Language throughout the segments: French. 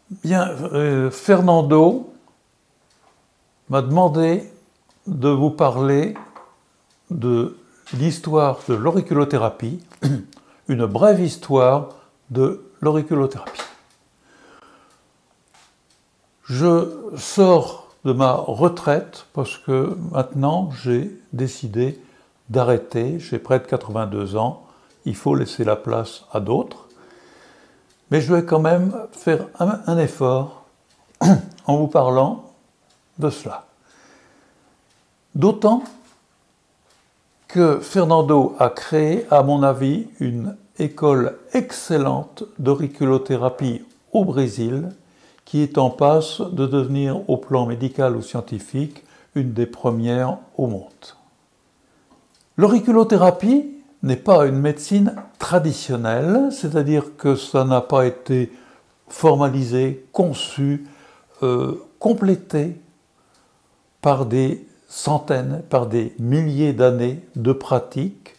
Bien, Fernando m'a demandé de vous parler de l'histoire de l'auriculothérapie, une brève histoire de l'auriculothérapie. Je sors de ma retraite parce que maintenant j'ai décidé d'arrêter, j'ai près de 82 ans, il faut laisser la place à d'autres. Mais je vais quand même faire un effort en vous parlant de cela. D'autant que Fernando a créé, à mon avis, une école excellente d'auriculothérapie au Brésil, qui est en passe de devenir, au plan médical ou scientifique, une des premières au monde. L'auriculothérapie n'est pas une médecine traditionnelle, c'est-à-dire que ça n'a pas été formalisé, conçu, complété par des centaines, par des milliers d'années de pratique.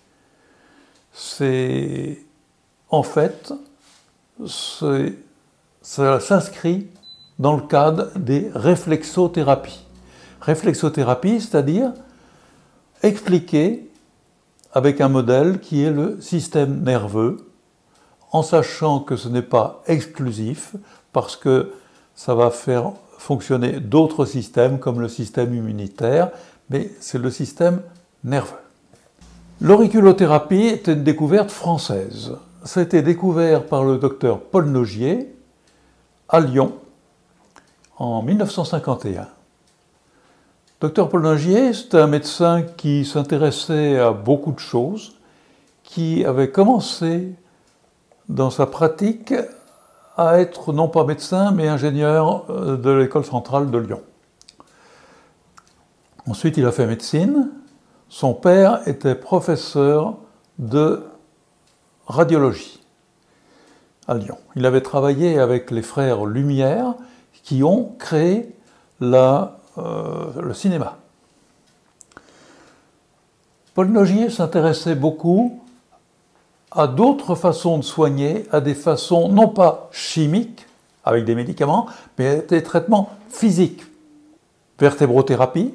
Ça s'inscrit dans le cadre des réflexothérapies. Réflexothérapie, c'est-à-dire expliquer avec un modèle qui est le système nerveux, en sachant que ce n'est pas exclusif, parce que ça va faire fonctionner d'autres systèmes, comme le système immunitaire, mais c'est le système nerveux. L'auriculothérapie est une découverte française. Ça a été découvert par le docteur Paul Nogier à Lyon en 1951. Docteur Paul Nogier, c'est un médecin qui s'intéressait à beaucoup de choses, qui avait commencé dans sa pratique à être non pas médecin, mais ingénieur de l'école centrale de Lyon. Ensuite, il a fait médecine. Son père était professeur de radiologie à Lyon. Il avait travaillé avec les frères Lumière qui ont créé le cinéma. Paul Nogier s'intéressait beaucoup à d'autres façons de soigner, à des façons non pas chimiques, avec des médicaments, mais des traitements physiques. Vertébrothérapie,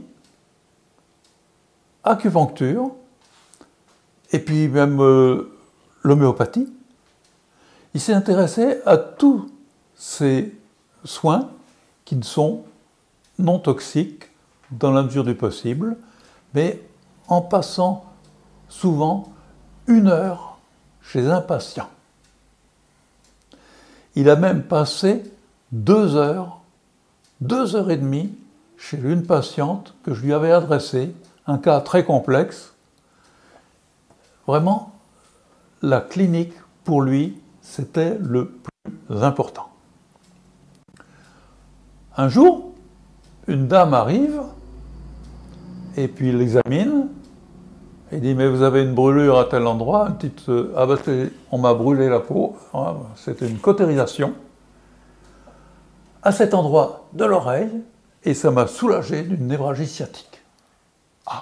acupuncture, et puis même l'homéopathie. Il s'est intéressé à tous ces soins qui ne sont non toxiques dans la mesure du possible, mais en passant souvent 1 heure chez un patient. Il a même passé 2 heures, 2 heures et demie chez une patiente que je lui avais adressée, un cas très complexe. Vraiment, la clinique, pour lui, c'était le plus important. Un jour, une dame arrive, et puis il l'examine, et dit « Mais vous avez une brûlure à tel endroit ?» on m'a brûlé la peau, c'était une cautérisation, à cet endroit de l'oreille, et ça m'a soulagé d'une névralgie sciatique. Ah.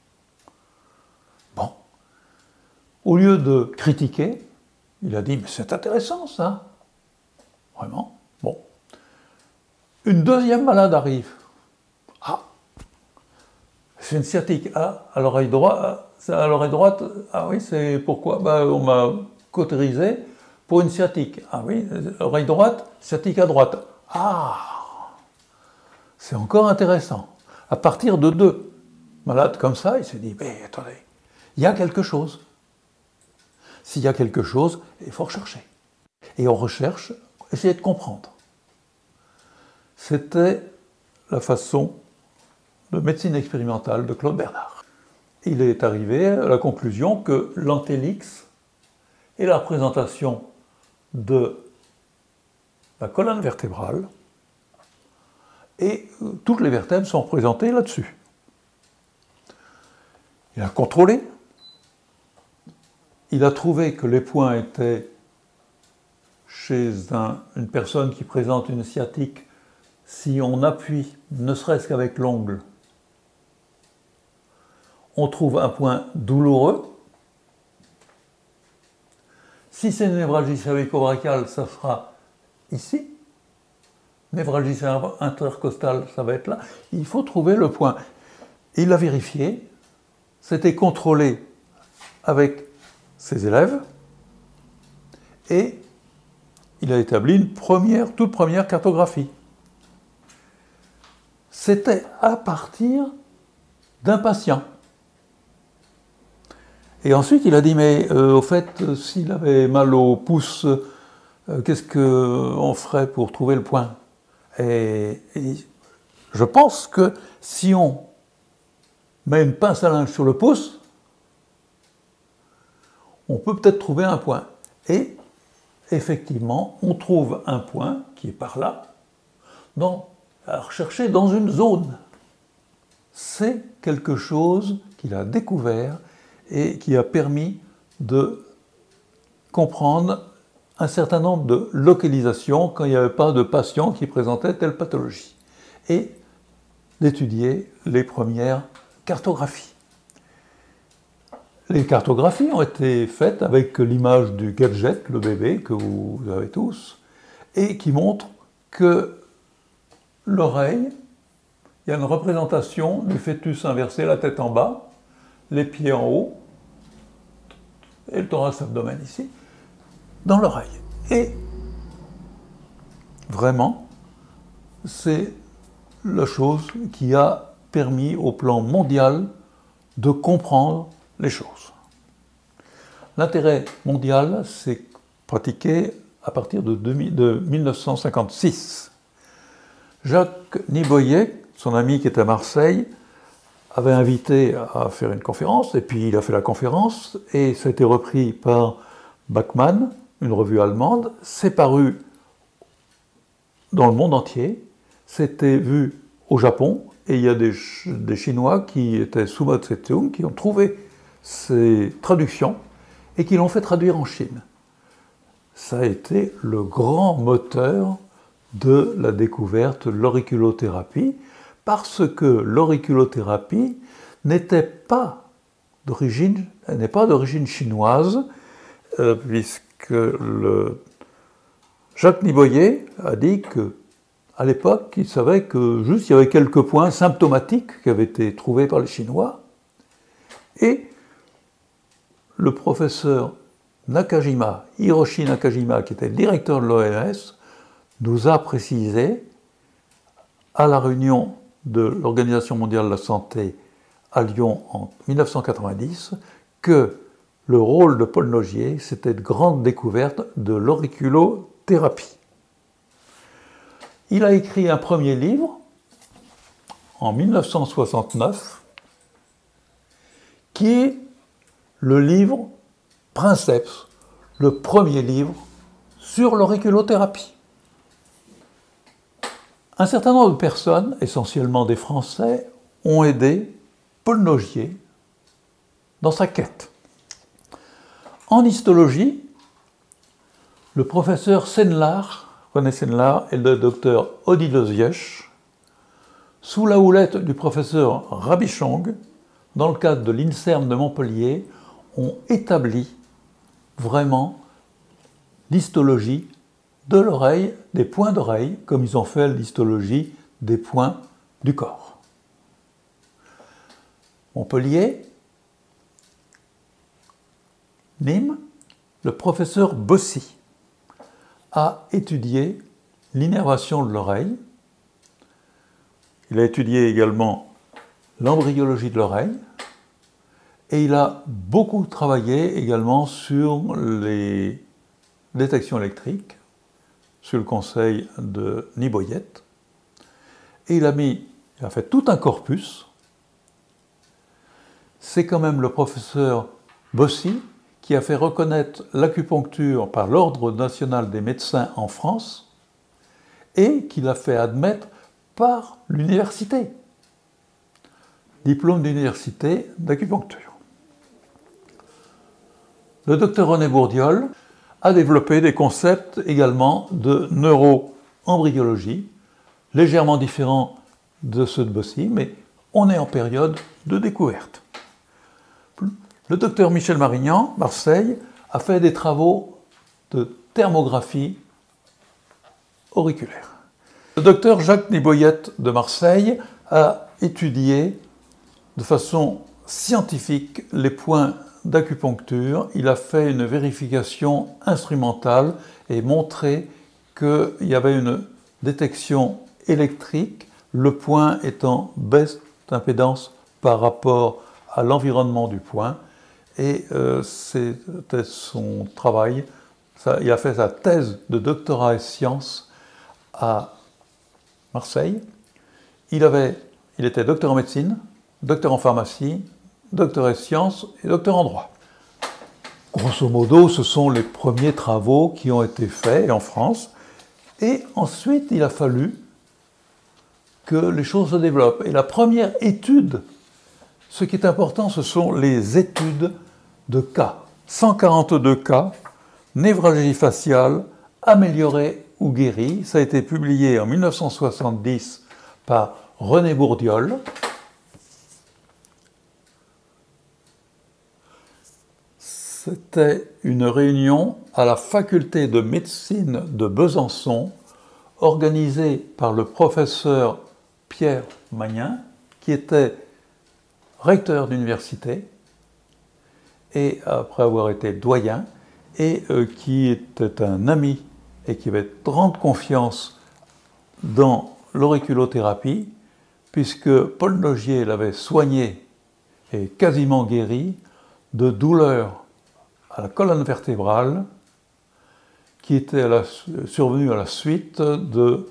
Bon. Au lieu de critiquer, il a dit « Mais c'est intéressant ça !» Vraiment. Bon. Une deuxième malade arrive. Ah. C'est une sciatique. Ah, à l'oreille droite. Ah oui, c'est pourquoi on m'a cautérisé pour une sciatique. Ah oui, oreille droite, sciatique à droite. Ah. C'est encore intéressant. À partir de 2 malades comme ça, il s'est dit, mais attendez, il y a quelque chose. S'il y a quelque chose, il faut rechercher. Et on recherche, essayer de comprendre. C'était la façon de médecine expérimentale de Claude Bernard. Il est arrivé à la conclusion que l'antélix est la représentation de la colonne vertébrale et toutes les vertèbres sont représentées là-dessus. Il a contrôlé. Il a trouvé que les points étaient chez une personne qui présente une sciatique. Si on appuie, ne serait-ce qu'avec l'ongle, on trouve un point douloureux. Si c'est une névralgie cervico-brachiale, ça sera ici. névralgie intercostale, ça va être là. Il faut trouver le point. Il l'a vérifié, c'était contrôlé avec ses élèves, et il a établi une toute première cartographie. C'était à partir d'un patient. Et ensuite, il a dit, mais au fait, s'il avait mal au pouce, qu'est-ce qu'on ferait pour trouver le point ? Et je pense que si on met une pince à linge sur le pouce, on peut peut-être trouver un point. Et effectivement, on trouve un point qui est par là, à rechercher dans une zone. C'est quelque chose qu'il a découvert et qui a permis de comprendre un certain nombre de localisations quand il n'y avait pas de patient qui présentait telle pathologie, et d'étudier les premières cartographies. Les cartographies ont été faites avec l'image du gadget, le bébé, que vous avez tous, et qui montre que l'oreille, il y a une représentation du fœtus inversé, la tête en bas, les pieds en haut, et le thorax abdomen ici, dans l'oreille. Et vraiment, c'est la chose qui a permis au plan mondial de comprendre les choses. L'intérêt mondial s'est pratiqué à partir de 1956. Jacques Niboyer, son ami qui était à Marseille, avait invité à faire une conférence, et puis il a fait la conférence, et ça a été repris par Bachmann, une revue allemande, c'est paru dans le monde entier, c'était vu au Japon, et il y a des Chinois qui étaient sous Mao Tse-tung, qui ont trouvé ces traductions, et qui l'ont fait traduire en Chine. Ça a été le grand moteur de la découverte de l'auriculothérapie, parce que l'auriculothérapie n'est pas d'origine chinoise, puisque Jacques Niboyer a dit qu'à l'époque, il savait que juste il y avait quelques points symptomatiques qui avaient été trouvés par les Chinois, et le professeur Nakajima, Hiroshi Nakajima, qui était le directeur de l'OMS, nous a précisé à la réunion de l'Organisation mondiale de la santé à Lyon en 1990 que le rôle de Paul Nogier, c'était de grande découverte de l'auriculothérapie. Il a écrit un premier livre en 1969 qui est le livre Princeps, le premier livre sur l'auriculothérapie. Un certain nombre de personnes, essentiellement des Français, ont aidé Paul Nogier dans sa quête. En histologie, le professeur Senlar, René Senlar, et le docteur Odile Ziesch, sous la houlette du professeur Rabichong, dans le cadre de l'INSERM de Montpellier, ont établi vraiment l'histologie de l'oreille, des points d'oreille, comme ils ont fait l'histologie des points du corps. Montpellier, Nîmes, le professeur Bossy a étudié l'innervation de l'oreille. Il a étudié également l'embryologie de l'oreille, et il a beaucoup travaillé également sur les détections électriques, sur le conseil de Niboyer, et il a fait tout un corpus. C'est quand même le professeur Bossy qui a fait reconnaître l'acupuncture par l'Ordre national des médecins en France et qui l'a fait admettre par l'université. Diplôme d'université d'acupuncture. Le docteur René Bourdiol a développé des concepts également de neuroembryologie, légèrement différents de ceux de Bossy, mais on est en période de découverte. Le docteur Michel Marignan, Marseille, a fait des travaux de thermographie auriculaire. Le docteur Jacques Niboyette de Marseille a étudié de façon scientifique les points d'acupuncture. Il a fait une vérification instrumentale et montré qu'il y avait une détection électrique, le point étant baisse d'impédance par rapport à l'environnement du point. Et c'était son travail. Il a fait sa thèse de doctorat et sciences à Marseille. Il était docteur en médecine, docteur en pharmacie, docteur en sciences et docteur en droit. Grosso modo, ce sont les premiers travaux qui ont été faits en France. Et ensuite, il a fallu que les choses se développent. Et la première étude, ce qui est important, ce sont les études de cas. 142 cas, névralgie faciale, améliorée ou guérie. Ça a été publié en 1970 par René Bourdiol. C'était une réunion à la faculté de médecine de Besançon, organisée par le professeur Pierre Magnin, qui était recteur d'université, et après avoir été doyen, et qui était un ami et qui avait grande confiance dans l'auriculothérapie, puisque Paul Nogier l'avait soigné et quasiment guéri de douleurs à la colonne vertébrale qui était survenue à la suite de...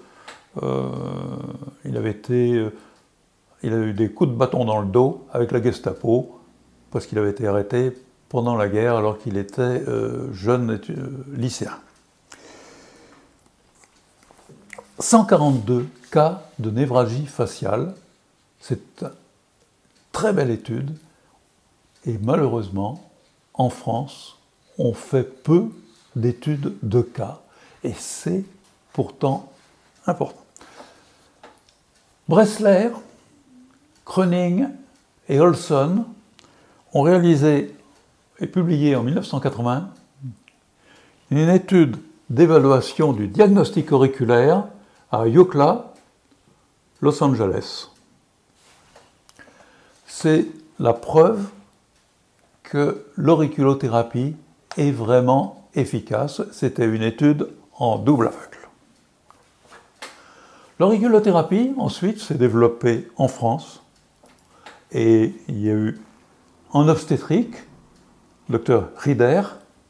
il a eu des coups de bâton dans le dos avec la Gestapo parce qu'il avait été arrêté pendant la guerre alors qu'il était jeune lycéen. 142 cas de névralgie faciale, c'est une très belle étude et malheureusement, en France, on fait peu d'études de cas et c'est pourtant important. Bressler, Kröning et Olson ont réalisé et publié en 1980 une étude d'évaluation du diagnostic auriculaire à UCLA, Los Angeles. C'est la preuve que l'auriculothérapie est vraiment efficace. C'était une étude en double aveugle. L'auriculothérapie, ensuite, s'est développée en France et il y a eu en obstétrique, Dr Rieder.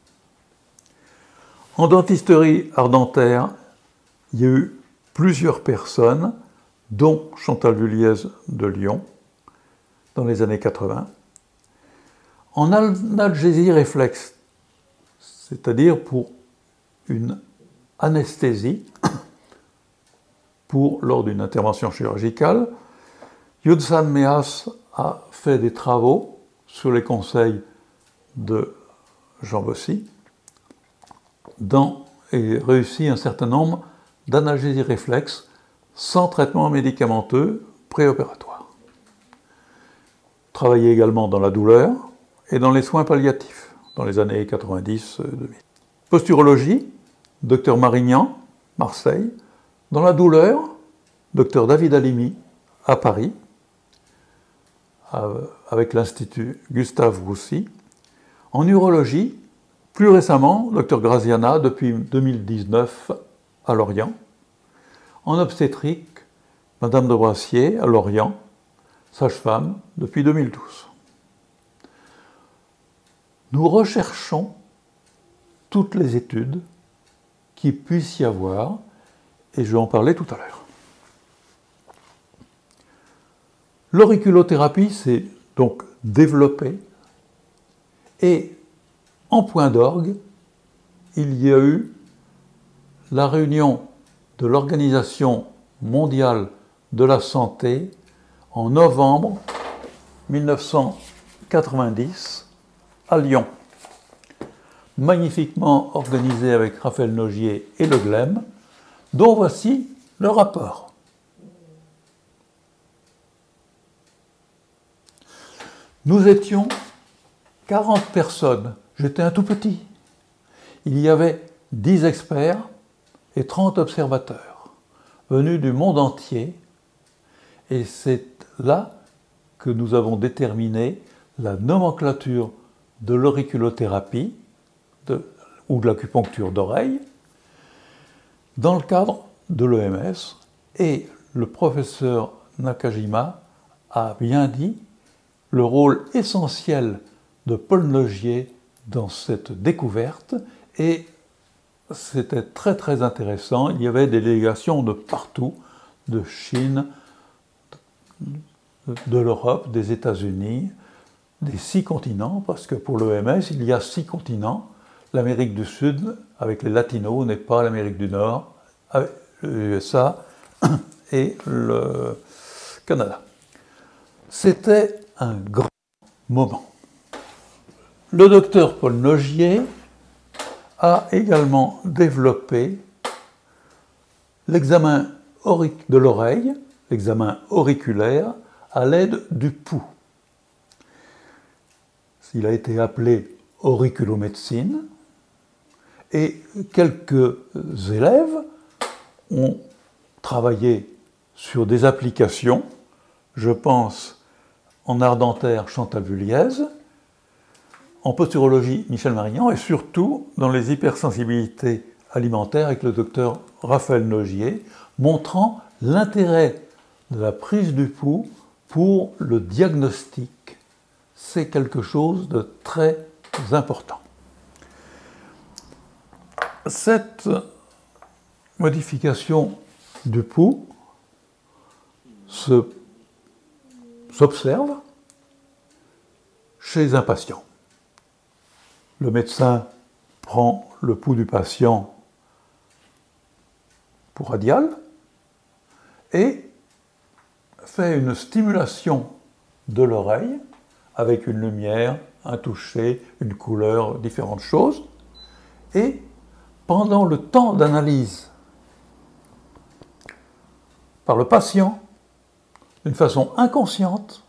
En dentisterie ardentaire, il y a eu plusieurs personnes, dont Chantal Vulliez de Lyon, dans les années 80. En analgésie réflexe, c'est-à-dire pour une anesthésie, lors d'une intervention chirurgicale, Yudsan Meas a fait des travaux sur les conseils de Jean Bossy et réussi un certain nombre d'analgésies réflexes sans traitement médicamenteux préopératoire. Travaillé également dans la douleur et dans les soins palliatifs dans les années 90-2000. Posturologie, Dr Marignan, Marseille. Dans la douleur, Dr David Halimi, à Paris, avec l'Institut Gustave Roussy. En urologie, plus récemment, Dr Graziana, depuis 2019, à Lorient. En obstétrique, Madame de Brassier, à Lorient, sage-femme, depuis 2012. Nous recherchons toutes les études qui puissent y avoir, et je vais en parler tout à l'heure. L'auriculothérapie s'est donc développée, et en point d'orgue, il y a eu la réunion de l'Organisation mondiale de la santé en novembre 1990 à Lyon. Magnifiquement organisée avec Raphaël Nogier et Le Glem, dont voici le rapport. Nous étions 40 personnes, j'étais un tout petit. Il y avait 10 experts et 30 observateurs. venus du monde entier, et c'est là que nous avons déterminé la nomenclature de l'auriculothérapie ou de l'acupuncture d'oreille dans le cadre de l'OMS, et le professeur Nakajima a bien dit le rôle essentiel de Paul Nogier dans cette découverte, et c'était très très intéressant. Il y avait des délégations de partout, de Chine, de l'Europe, des États-Unis, des 6 continents, parce que pour l'OMS, il y a 6 continents. L'Amérique du Sud, avec les Latinos, n'est pas l'Amérique du Nord, avec les USA et le Canada. C'était un grand moment. Le docteur Paul Nogier a également développé l'examen de l'oreille, l'examen auriculaire, à l'aide du pouls. Il a été appelé auriculomédecine, et quelques élèves ont travaillé sur des applications. Je pense en art dentaire Chantal Vulliez, en posturologie Michel Marignan, et surtout dans les hypersensibilités alimentaires avec le docteur Raphaël Nogier, montrant l'intérêt de la prise du pouls pour le diagnostic. C'est quelque chose de très important. Cette modification du pouls s'observe chez un patient. Le médecin prend le pouls du patient pour radial et fait une stimulation de l'oreille avec une lumière, un toucher, une couleur, différentes choses. Et pendant le temps d'analyse par le patient, d'une façon inconsciente,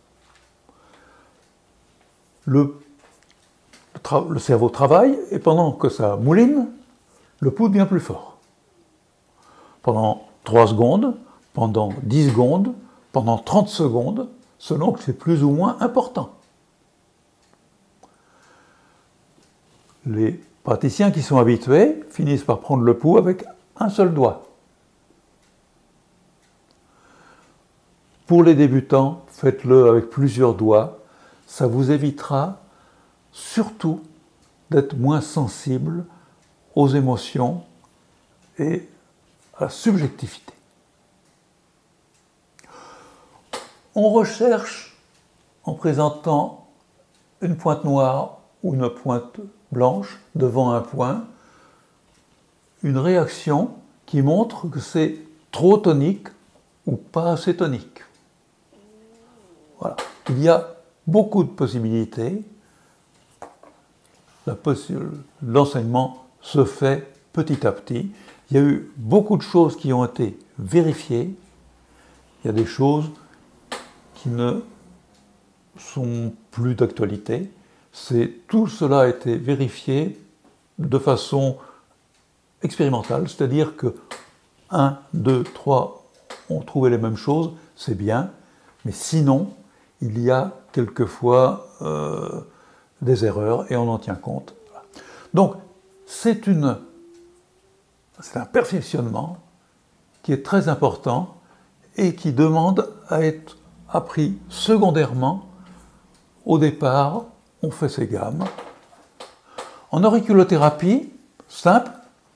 le cerveau travaille, et pendant que ça mouline, le pouls devient plus fort. Pendant 3 secondes, pendant 10 secondes, pendant 30 secondes, selon que c'est plus ou moins important. Les praticiens qui sont habitués finissent par prendre le pouls avec un seul doigt. Pour les débutants, faites-le avec plusieurs doigts. Ça vous évitera surtout d'être moins sensible aux émotions et à la subjectivité. On recherche, en présentant une pointe noire ou une pointe blanche devant un point, une réaction qui montre que c'est trop tonique ou pas assez tonique. Voilà. Il y a beaucoup de possibilités. L'enseignement se fait petit à petit. Il y a eu beaucoup de choses qui ont été vérifiées. Il y a des choses qui ne sont plus d'actualité. Tout cela a été vérifié de façon expérimentale, c'est-à-dire que 1, 2, 3 ont trouvé les mêmes choses, c'est bien, mais sinon, il y a quelquefois des erreurs et on en tient compte. Donc, c'est un perfectionnement qui est très important et qui demande à être appris secondairement. Au départ, on fait ses gammes. En auriculothérapie, simple,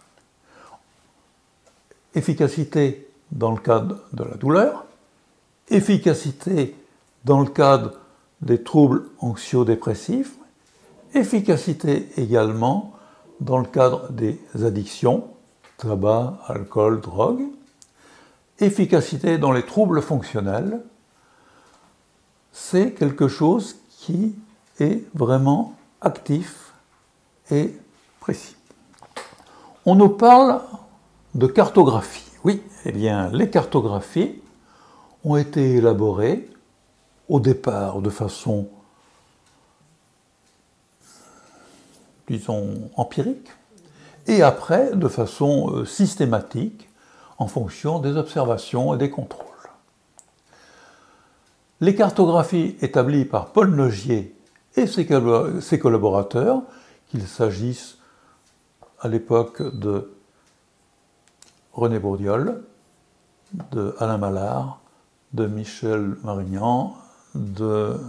efficacité dans le cadre de la douleur, efficacité dans le cadre des troubles anxio-dépressifs, efficacité également dans le cadre des addictions, tabac, alcool, drogue, efficacité dans les troubles fonctionnels. C'est quelque chose qui est vraiment actif et précis. On nous parle de cartographie. Oui, eh bien, les cartographies ont été élaborées au départ de façon, disons, empirique, et après de façon systématique, en fonction des observations et des contrôles. Les cartographies établies par Paul Nogier et ses collaborateurs, qu'il s'agisse à l'époque de René Bourdiol, de Alain Mallard, de Michel Marignan, de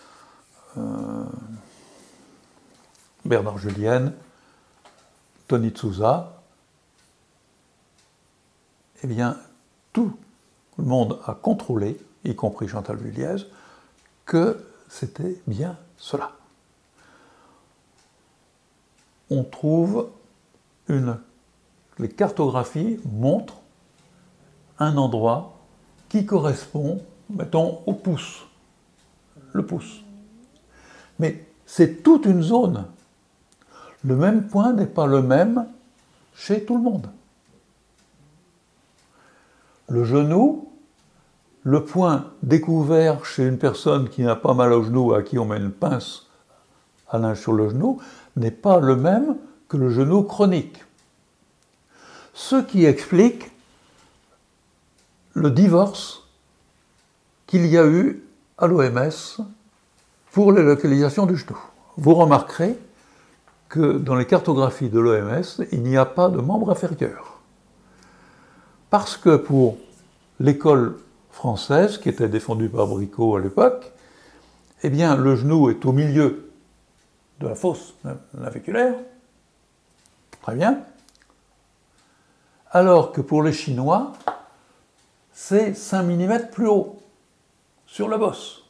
Bernard Julienne, Tony Souza, eh bien, tout le monde a contrôlé, y compris Chantal Vuilliez, que c'était bien cela. On trouve les cartographies montrent un endroit qui correspond, mettons, au pouce, le pouce. Mais c'est toute une zone. Le même point n'est pas le même chez tout le monde. Le genou, le point découvert chez une personne qui n'a pas mal au genou, à qui on met une pince sur le genou, n'est pas le même que le genou chronique. Ce qui explique le divorce qu'il y a eu à l'OMS pour les localisations du genou. Vous remarquerez que dans les cartographies de l'OMS, il n'y a pas de membre inférieur. Parce que pour l'école française, qui était défendue par Bricot à l'époque, eh bien, le genou est au milieu de la fosse naviculaire. Très bien. Alors que pour les Chinois, c'est 5 mm plus haut, sur la bosse.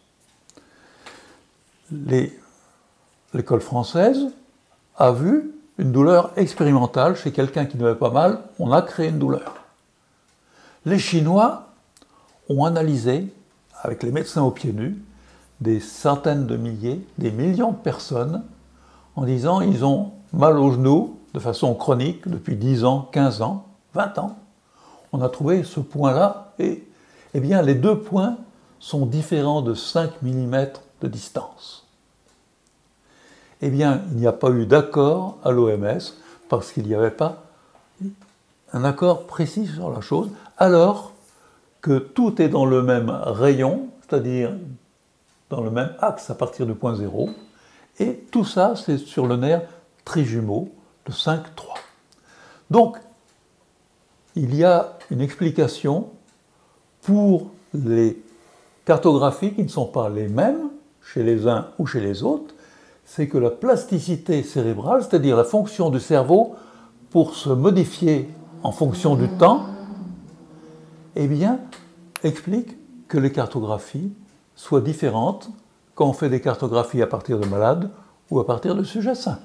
L'école française a vu une douleur expérimentale chez quelqu'un qui n'avait pas mal, on a créé une douleur. Les Chinois ont analysé, avec les médecins aux pieds nus, des centaines de milliers, des millions de personnes, en disant ils ont mal au genou de façon chronique depuis 10 ans, 15 ans, 20 ans. On a trouvé ce point-là et eh bien, les deux points sont différents de 5 mm de distance. Eh bien, il n'y a pas eu d'accord à l'OMS parce qu'il n'y avait pas un accord précis sur la chose, alors que tout est dans le même rayon, c'est-à-dire dans le même axe à partir du point 0, et tout ça, c'est sur le nerf trijumeau de 5,3. Donc, il y a une explication pour les cartographies qui ne sont pas les mêmes chez les uns ou chez les autres, c'est que la plasticité cérébrale, c'est-à-dire la fonction du cerveau pour se modifier en fonction du temps, eh bien, explique que les cartographies soient différentes quand on fait des cartographies à partir de malades ou à partir de sujets sains.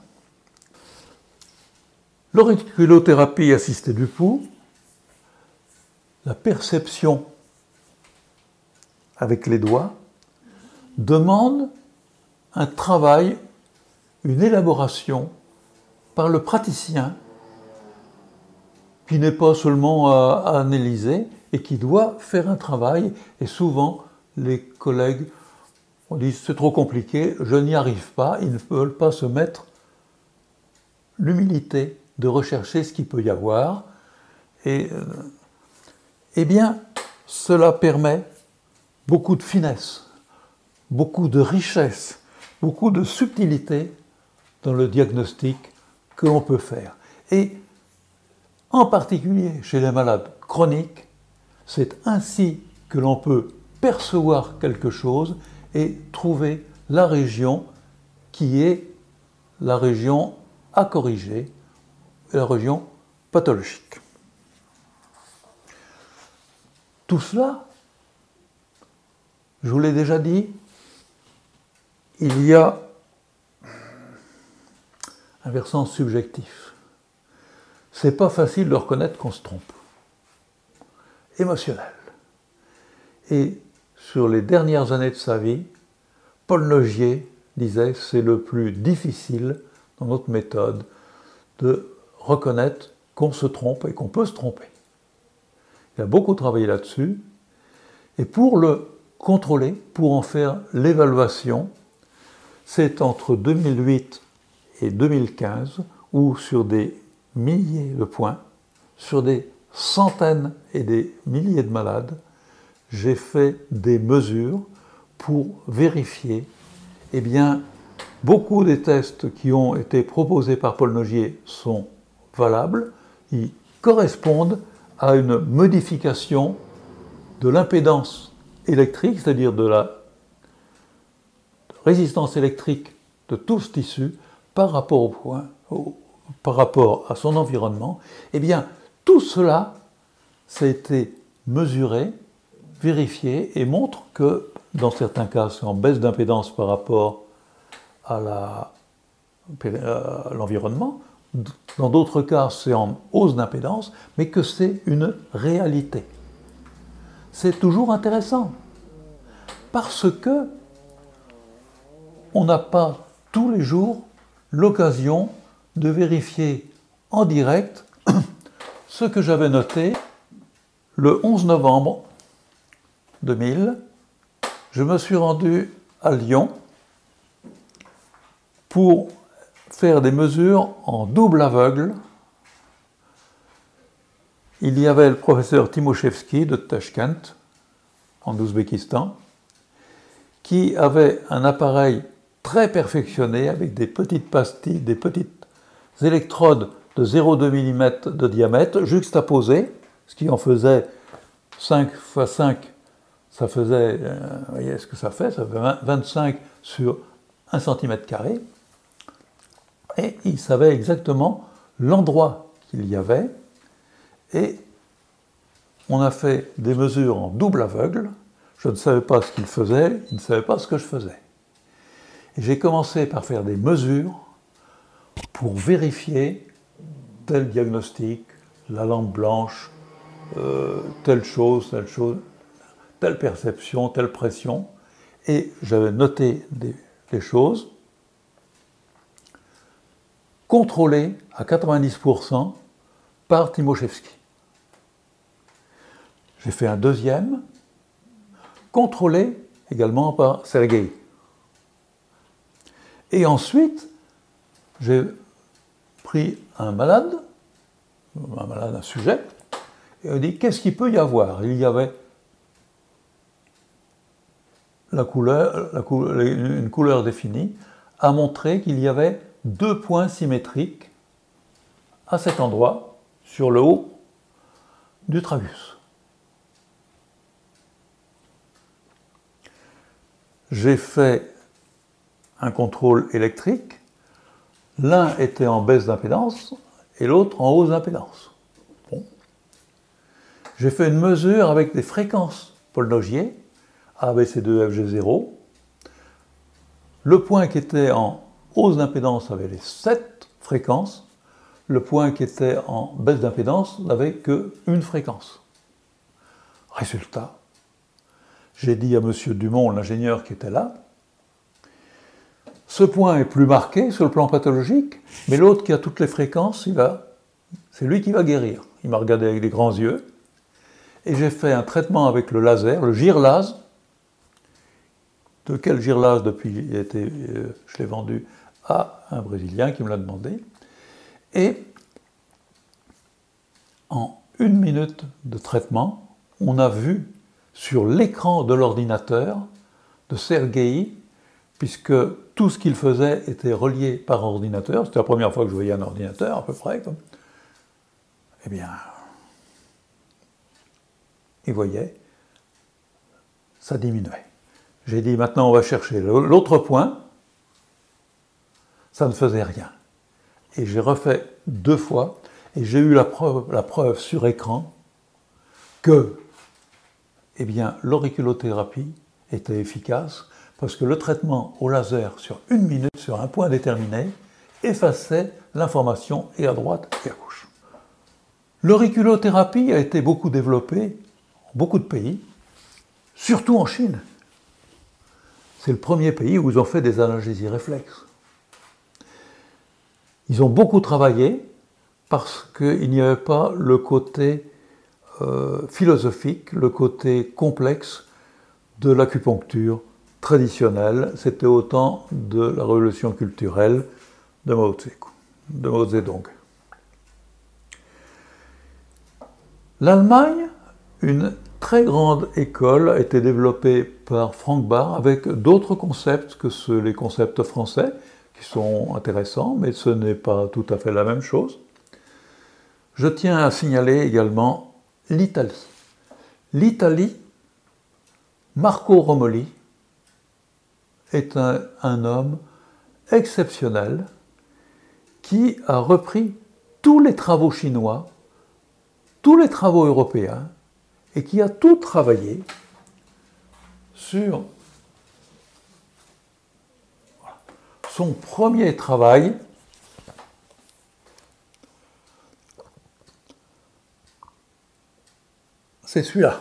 L'auriculothérapie assistée du pouls, la perception avec les doigts, demande un travail, une élaboration par le praticien qui n'est pas seulement à analyser et qui doit faire un travail. Et souvent, les collègues on dit c'est trop compliqué, je n'y arrive pas, ils ne veulent pas se mettre l'humilité de rechercher ce qu'il peut y avoir. Et eh bien, cela permet beaucoup de finesse, beaucoup de richesse, beaucoup de subtilité dans le diagnostic que l'on peut faire. Et en particulier chez les malades chroniques, c'est ainsi que l'on peut percevoir quelque chose et trouver la région qui est la région à corriger, la région pathologique. Tout cela, je vous l'ai déjà dit, il y a un versant subjectif. C'est pas facile de reconnaître qu'on se trompe. Émotionnel. Et sur les dernières années de sa vie, Paul Nogier disait c'est le plus difficile dans notre méthode de reconnaître qu'on se trompe et qu'on peut se tromper. Il a beaucoup travaillé là-dessus. Et pour le contrôler, pour en faire l'évaluation, c'est entre 2008 et 2015 où sur des milliers de points, sur des centaines et des milliers de malades, j'ai fait des mesures pour vérifier, eh bien, beaucoup des tests qui ont été proposés par Paul Nogier sont valables, ils correspondent à une modification de l'impédance électrique, c'est-à-dire de la résistance électrique de tout ce tissu par rapport par rapport à son environnement. Eh bien, tout cela, ça a été mesuré, vérifié et montre que, dans certains cas, c'est en baisse d'impédance par rapport à l'environnement, dans d'autres cas, c'est en hausse d'impédance, mais que c'est une réalité. C'est toujours intéressant, parce que on n'a pas tous les jours l'occasion de vérifier en direct ce que j'avais noté le 11 novembre 2000. Je me suis rendu à Lyon pour faire des mesures en double aveugle. Il y avait le professeur Timoshevski de Tachkent, en Ouzbékistan, qui avait un appareil très perfectionné avec des petites pastilles, des petites électrodes de 0,2 mm de diamètre juxtaposées, ce qui en faisait 5 x 5, ça faisait, vous voyez ce que ça fait 25 sur 1 cm². Et il savait exactement l'endroit qu'il y avait. Et on a fait des mesures en double aveugle. Je ne savais pas ce qu'il faisait, il ne savait pas ce que je faisais. Et j'ai commencé par faire des mesures pour vérifier tel diagnostic, la lampe blanche, telle chose, telle perception, telle pression. Et j'avais noté des choses contrôlées à 90% par Timoshevski. J'ai fait un deuxième, contrôlé également par Sergueï. Et ensuite, j'ai pris un malade, un sujet, et on dit qu'est-ce qu'il peut y avoir? Il y avait une couleur définie, a montré qu'il y avait 2 points symétriques à cet endroit, sur le haut du tragus. J'ai fait un contrôle électrique. L'un était en baisse d'impédance et l'autre en hausse d'impédance. Bon. J'ai fait une mesure avec des fréquences Paul Nogier, ABC2, FG0. Le point qui était en hausse d'impédance avait les 7 fréquences. Le point qui était en baisse d'impédance n'avait qu'une fréquence. Résultat, j'ai dit à M. Dumont, l'ingénieur qui était là, ce point est plus marqué sur le plan pathologique, mais l'autre qui a toutes les fréquences, c'est lui qui va guérir. Il m'a regardé avec des grands yeux, et j'ai fait un traitement avec le laser, le Girlase. De quel Girlase depuis je l'ai vendu à un Brésilien qui me l'a demandé. Et en 1 minute de traitement, on a vu sur l'écran de l'ordinateur de Sergueï, puisque tout ce qu'il faisait était relié par ordinateur, c'était la première fois que je voyais un ordinateur à peu près, eh bien, il voyait, ça diminuait. J'ai dit maintenant on va chercher l'autre point, ça ne faisait rien. Et j'ai refait 2 fois, et j'ai eu la preuve sur écran que eh bien, l'auriculothérapie était efficace parce que le traitement au laser sur 1 minute, sur un point déterminé, effaçait l'information et à droite et à gauche. L'auriculothérapie a été beaucoup développée en beaucoup de pays, surtout en Chine. C'est le premier pays où ils ont fait des analgésies réflexes. Ils ont beaucoup travaillé parce qu'il n'y avait pas le côté philosophique, le côté complexe de l'acupuncture traditionnelle. C'était au temps de la révolution culturelle de Mao Zedong. L'Allemagne, une très grande école a été développée par Frank Bahr avec d'autres concepts que les concepts français, qui sont intéressants, mais ce n'est pas tout à fait la même chose. Je tiens à signaler également l'Italie. L'Italie, Marco Romoli est un homme exceptionnel qui a repris tous les travaux chinois, tous les travaux européens, et qui a tout travaillé sur son premier travail, c'est celui-là.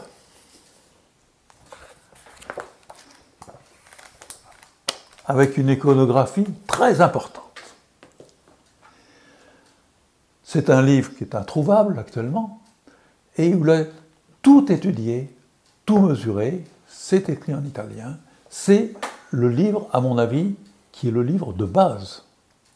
Avec une iconographie très importante. C'est un livre qui est introuvable actuellement, et où il a tout étudié, tout mesuré, c'est écrit en italien. C'est le livre, à mon avis, qui est le livre de base.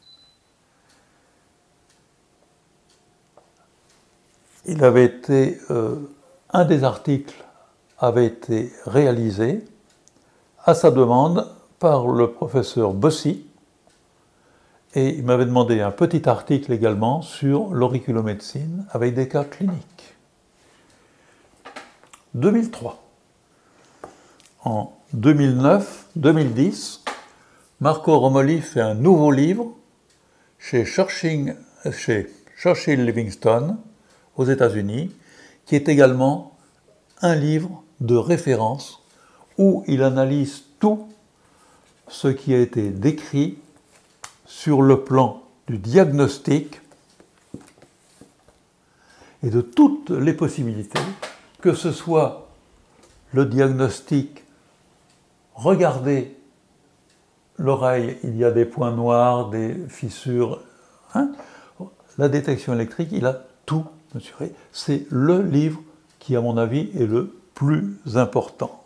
Il avait été, un des articles avait été réalisé à sa demande par le professeur Bossy, et il m'avait demandé un petit article également sur l'auriculomédecine avec des cas cliniques. 2003. En 2009-2010, Marco Romoli fait un nouveau livre chez Churchill Livingstone aux États-Unis, qui est également un livre de référence où il analyse tout ce qui a été décrit sur le plan du diagnostic et de toutes les possibilités, que ce soit le diagnostic, regardez l'oreille, il y a des points noirs, des fissures, la détection électrique, il a tout mesuré. C'est le livre qui, à mon avis, est le plus important.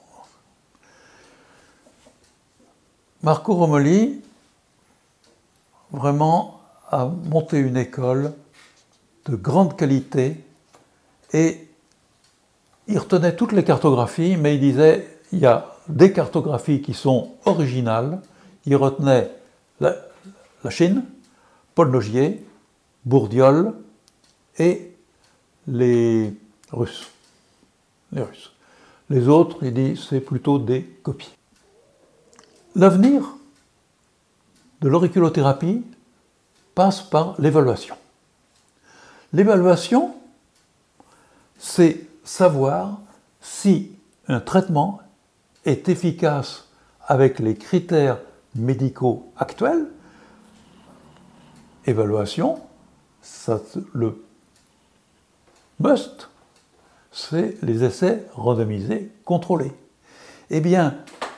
Marco Romoli, vraiment, a monté une école de grande qualité et il retenait toutes les cartographies, mais il disait il y a des cartographies qui sont originales. Il retenait la Chine, Paul Nogier, Bourdiol et les Russes. Les autres, il dit, c'est plutôt des copies. L'avenir de l'auriculothérapie passe par l'évaluation. L'évaluation, c'est savoir si un traitement est efficace avec les critères médicaux actuels. Évaluation, le must, c'est les essais randomisés contrôlés. Eh bien,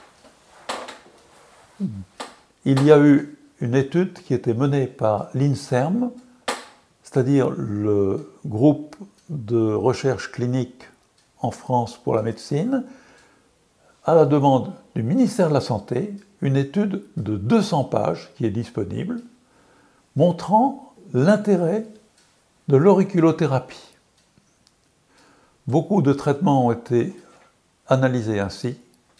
il y a eu une étude qui était menée par l'INSERM, c'est-à-dire le groupe de recherche clinique en France pour la médecine, à la demande du ministère de la Santé, une étude de 200 pages qui est disponible, montrant l'intérêt de l'auriculothérapie. Beaucoup de traitements ont été analysés ainsi.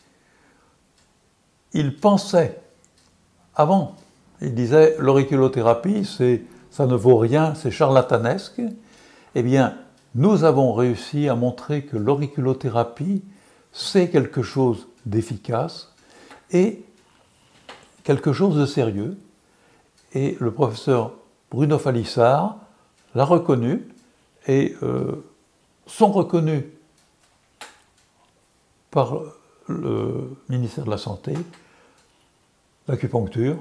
Il pensait, avant, il disait l'auriculothérapie, ça ne vaut rien, c'est charlatanesque. Eh bien, nous avons réussi à montrer que l'auriculothérapie, c'est quelque chose d'efficace et quelque chose de sérieux. Et le professeur Bruno Falissard l'a reconnu et sont reconnus par le ministère de la Santé l'acupuncture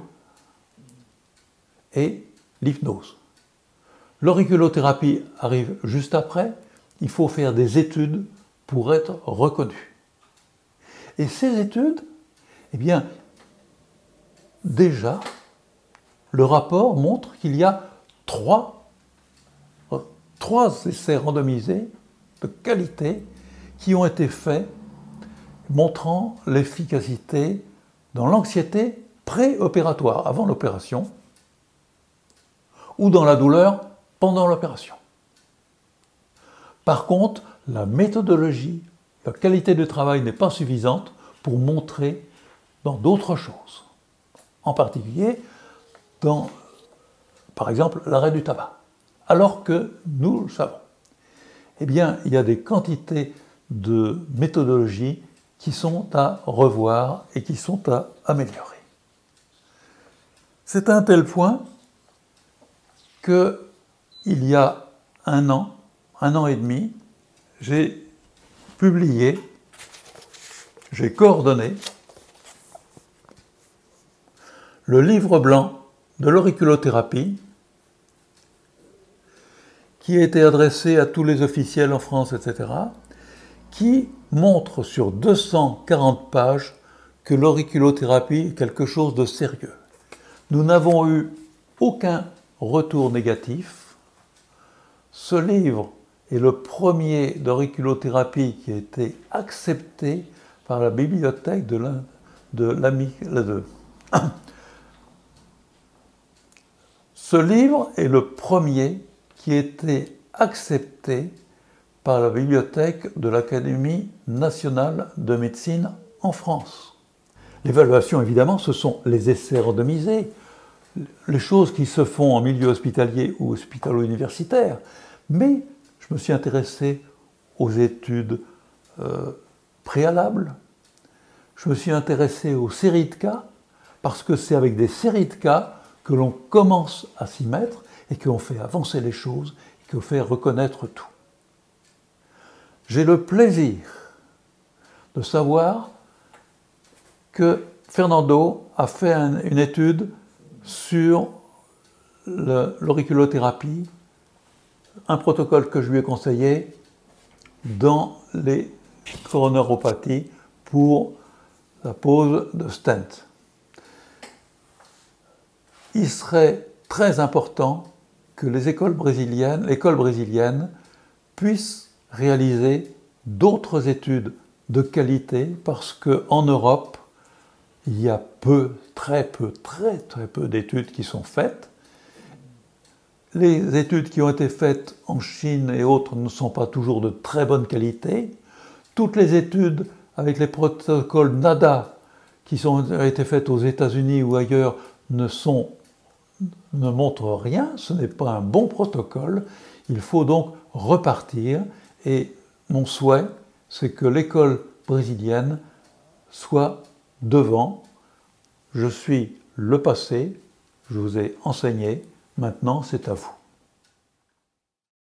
et l'hypnose. L'auriculothérapie arrive juste après, il faut faire des études pour être reconnu. Et ces études, eh bien, déjà, le rapport montre qu'il y a trois essais randomisés de qualité qui ont été faits montrant l'efficacité dans l'anxiété préopératoire, avant l'opération, ou dans la douleur pendant l'opération. Par contre, la méthodologie, la qualité du travail n'est pas suffisante pour montrer dans d'autres choses. En particulier dans, par exemple, l'arrêt du tabac. Alors que nous le savons. Eh bien, il y a des quantités de méthodologies qui sont à revoir et qui sont à améliorer. C'est à un tel point qu'il y a un an et demi, j'ai publié, j'ai coordonné le livre blanc de l'auriculothérapie qui a été adressé à tous les officiels en France, etc., qui montre sur 240 pages que l'auriculothérapie est quelque chose de sérieux. Nous n'avons eu aucun retour négatif. Ce livre est le premier d'auriculothérapie qui a été accepté par la bibliothèque Ce livre est le premier qui a été accepté par la bibliothèque de l'Académie nationale de médecine en France. L'évaluation, évidemment, ce sont les essais randomisés, les choses qui se font en milieu hospitalier ou hospitalo-universitaire, mais je me suis intéressé aux études préalables, je me suis intéressé aux séries de cas, parce que c'est avec des séries de cas que l'on commence à s'y mettre et qu'on fait avancer les choses et qu'on fait reconnaître tout. J'ai le plaisir de savoir que Fernando a fait une étude sur l'auriculothérapie, un protocole que je lui ai conseillé dans les coroneuropathies pour la pose de stent. Il serait très important que l'école brésilienne puisse réaliser d'autres études de qualité parce qu'en Europe, il y a très peu d'études qui sont faites. Les études qui ont été faites en Chine et autres ne sont pas toujours de très bonne qualité. Toutes les études avec les protocoles NADA qui ont été faites aux États-Unis ou ailleurs ne montrent rien, ce n'est pas un bon protocole. Il faut donc repartir et mon souhait, c'est que l'école brésilienne soit devant. Je suis le passé, je vous ai enseigné, maintenant c'est à vous.